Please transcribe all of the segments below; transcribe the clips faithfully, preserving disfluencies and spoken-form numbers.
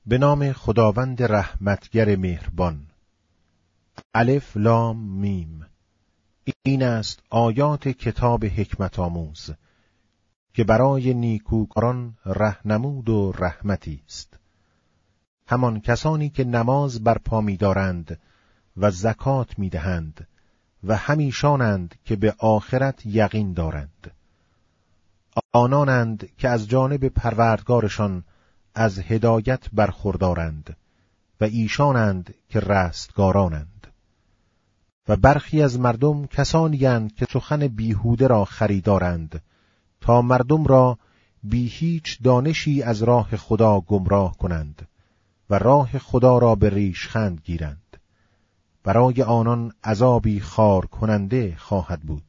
به نام خداوند رحمتگر مهربان. الف لام میم. این است آیات کتاب حکمت آموز که برای نیکوکاران رهنمود و رحمتی است. همان کسانی که نماز برپا می‌دارند و زکات می‌دهند و همیشانند که به آخرت یقین دارند. آنانند که از جانب پروردگارشان از هدایت برخوردارند و ایشانند که رستگارانند. و برخی از مردم کسانی اند که سخن بیهوده را خریدارند تا مردم را بی هیچ دانشی از راه خدا گمراه کنند و راه خدا را به ریشخند گیرند. برای آنان عذابی خار کننده خواهد بود.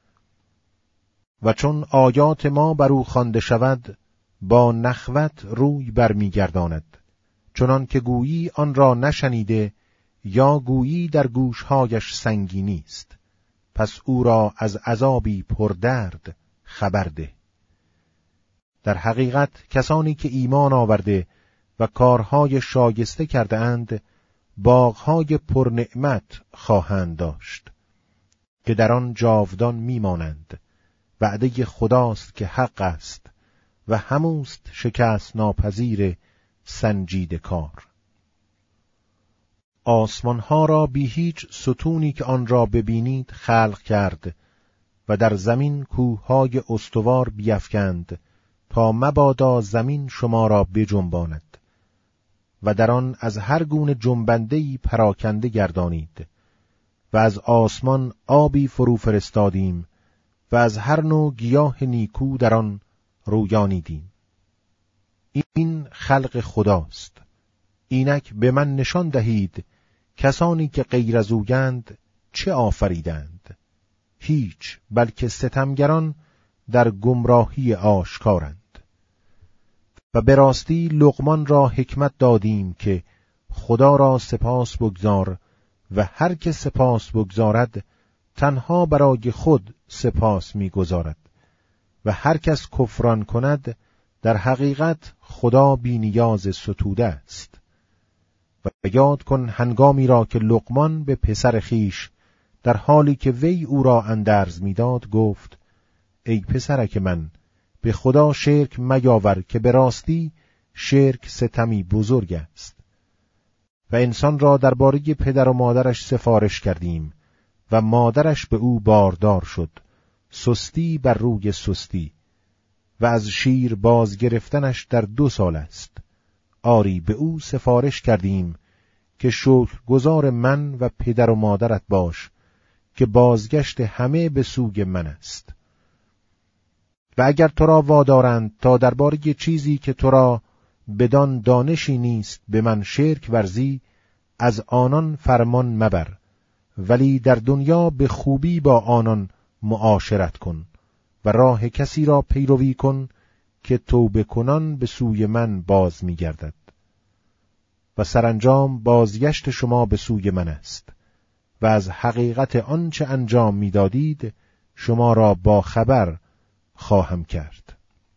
و چون آیات ما بر او خوانده شود با نخوت روی برمیگرداند، چنان که گویی آن را نشنیده یا گویی در گوشهایش سنگینی است. پس او را از عذابی پردرد خبر ده. در حقیقت کسانی که ایمان آورده و کارهای شایسته کرده اند باغهای پرنعمت خواهند داشت که در آن جاودان میمانند. وعده خداست که حق است و هموست شکست ناپذیر سنجیده کار. آسمانها را بی هیچ ستونی که آن را ببینید خلق کرد و در زمین کوههای استوار بیفکند تا مبادا زمین شما را بجنباند و در آن از هر گونه جنبنده‌ای پراکنده گردانید و از آسمان آبی فرو فرستادیم و از هر نوع گیاه نیکو در آن رویانیدیم. این خلق خداست. اینک به من نشان دهید کسانی که غیر از اویند چه آفریدند؟ هیچ، بلکه ستمگران در گمراهی آشکارند. و به راستی لقمان را حکمت دادیم که خدا را سپاس بگذار و هر که سپاس بگذارد تنها برای خود سپاس می‌گذارد و هر کس کفران کند در حقیقت خدا بی نیاز ستوده است. و یاد کن هنگامی را که لقمان به پسر خیش در حالی که وی او را اندرز می‌داد گفت: ای پسرک من، به خدا شرک میاور که به راستی شرک ستمی بزرگ است. و انسان را درباره پدر و مادرش سفارش کردیم و مادرش به او باردار شد، سستی بر روی سستی، و از شیر باز گرفتنش در دو سال است. آری به او سفارش کردیم که شکرگزار من و پدر و مادرت باش که بازگشت همه به سوی من است. و اگر تو را وادارند تا درباره چیزی که تو را بدان دانشی نیست به من شرک ورزی، از آنان فرمان مبر، ولی در دنیا به خوبی با آنان معاشرت کن و راه کسی را پیروی کن که توبه کنان به سوی من باز می گردد. و سرانجام بازگشت شما به سوی من است و از حقیقت آنچه انجام می دادید شما را با خبر خواهم کرد.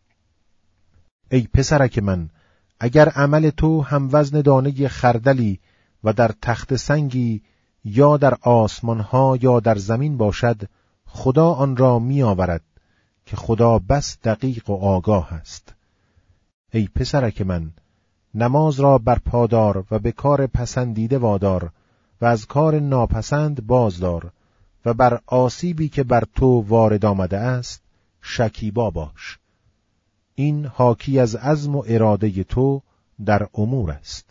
ای پسرک من، اگر عمل تو هم وزن دانه خردلی و در تخت سنگی یا در آسمانها یا در زمین باشد، خدا آن را می آورد که خدا بس دقیق و آگاه است. ای پسرک من، نماز را برپادار و به کار پسندیده وادار و از کار ناپسند بازدار و بر آسیبی که بر تو وارد آمده است شکیبا باش. این حاکی از عزم و اراده تو در امور است.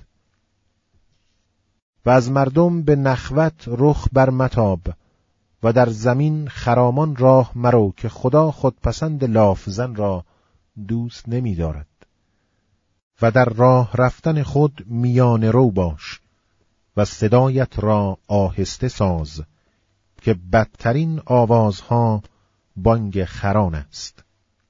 و از مردم به نخوت رخ بر متاب و در زمین خرامان راه مرو که خدا خودپسند لافزن را دوست نمی دارد. و در راه رفتن خود میانه رو باش و صدایت را آهسته ساز که بدترین آوازها بانگ خران است.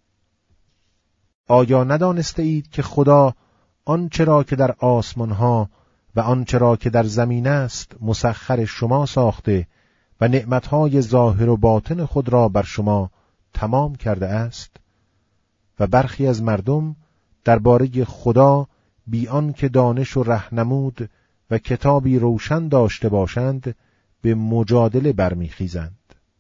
آیا ندانسته اید که خدا آنچه را که در آسمانها و آنچه را که در زمین است مسخر شما ساخته و نعمتهای ظاهر و باطن خود را بر شما تمام کرده است؟ و برخی از مردم درباره خدا بی آن که دانش و رهنمود و کتابی روشن داشته باشند به مجادله برمیخیزند.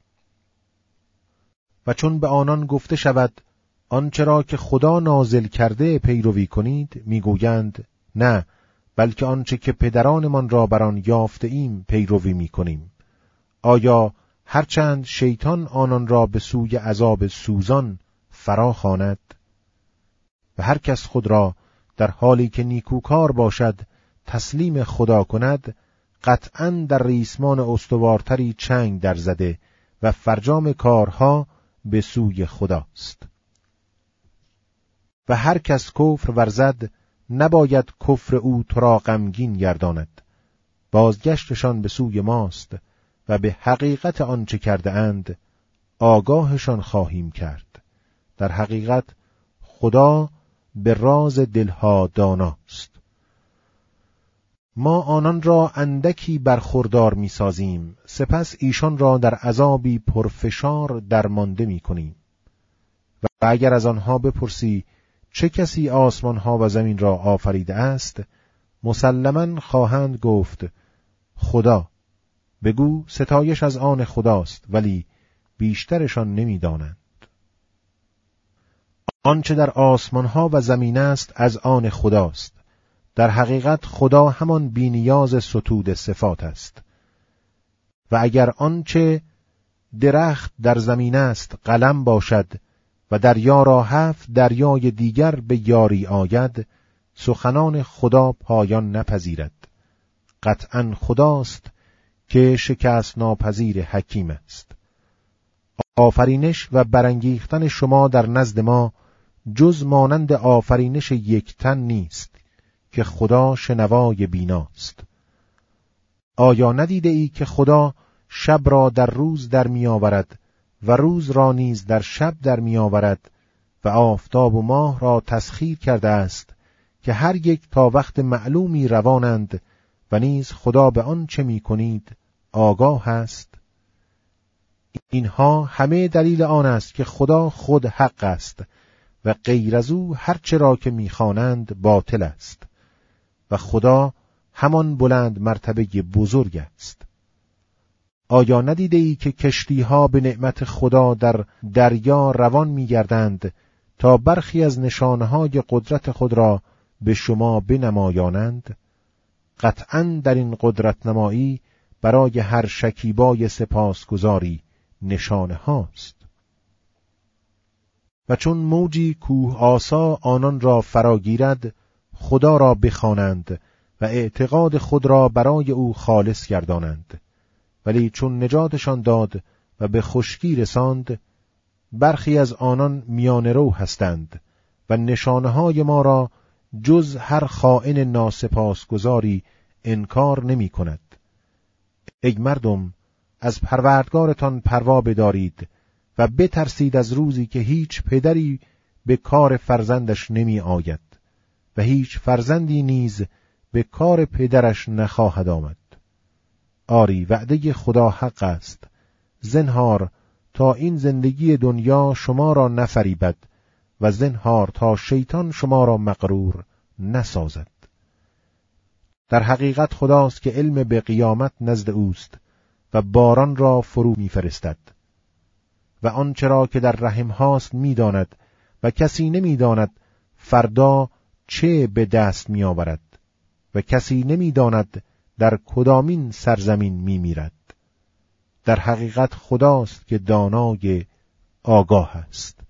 و چون به آنان گفته شود آنچه را که خدا نازل کرده پیروی کنید، میگویند نه، بلکه آنچه که پدرانمان را بر آن یافته ایم پیروی میکنیم. آیا هرچند شیطان آنان را به سوی عذاب سوزان فرا خواند؟ و هر کس خود را در حالی که نیکوکار باشد تسلیم خدا کند، قطعاً در ریسمان استوارتری چنگ در زده و فرجام کارها به سوی خداست. و هر کس کفر ورزد نباید کفر او تو را غمگین گرداند. بازگشتشان به سوی ماست و به حقیقت آنچه کرده اند آگاهشان خواهیم کرد. در حقیقت خدا به راز دلها داناست. ما آنان را اندکی برخوردار می سازیم، سپس ایشان را در عذابی پرفشار درمانده می کنیم. و اگر از آنها بپرسی چه کسی آسمانها و زمین را آفریده است، مسلماً خواهند گفت خدا. بگو ستایش از آن خداست، ولی بیشترشان نمی دانند. آنچه در آسمانها و زمین است از آن خداست. در حقیقت خدا همان بی‌نیاز ستود صفات است. و اگر آنچه درخت در زمین است قلم باشد و دریا را هفت دریای دیگر به یاری آید، سخنان خدا پایان نپذیرد. قطعاً خداست که شکست ناپذیر حکیم است. آفرینش و برانگیختن شما در نزد ما جز مانند آفرینش یک تن نیست که خدا شنوای بیناست. آیا ندیده ای که خدا شب را در روز در می آورد و روز را نیز در شب در می آورد و آفتاب و ماه را تسخیر کرده است که هر یک تا وقت معلومی روانند و نیز خدا به آن چه می کنید آگاه است؟ اینها همه دلیل آن است که خدا خود حق است و غیر از او هر چه را که می خوانند باطل است و خدا همان بلند مرتبه بزرگ است. آیا ندیده ای که کشتی ها به نعمت خدا در دریا روان می گردند تا برخی از نشانهای قدرت خود را به شما بنمایانند؟ قطعاً در این قدرت نمایی برای هر شکیبای سپاسگزاری نشانه هاست. و چون موجی کوه آسا آنان را فراگیرد، خدا را بخوانند و اعتقاد خود را برای او خالص گردانند. ولی چون نجاتشان داد و به خشکی رساند، برخی از آنان میانه رو هستند و نشانه های ما را جز هر خائن ناسپاسگزاری انکار نمی کند. ای مردم، از پروردگارتان پروا بدارید و بترسید از روزی که هیچ پدری به کار فرزندش نمی آید و هیچ فرزندی نیز به کار پدرش نخواهد آمد. آری وعده خدا حق است. زنهار تا این زندگی دنیا شما را نفریبد و زنهار تا شیطان شما را مغرور نسازد. در حقیقت خداست که علم به قیامت نزد اوست و باران را فرو می‌فرستد و آنچه را که در رحم هاست می‌داند و کسی نمی‌داند فردا چه به دست می‌آورد و کسی نمی‌داند در کدامین سرزمین می‌میرد. در حقیقت خداست که دانای آگاه است.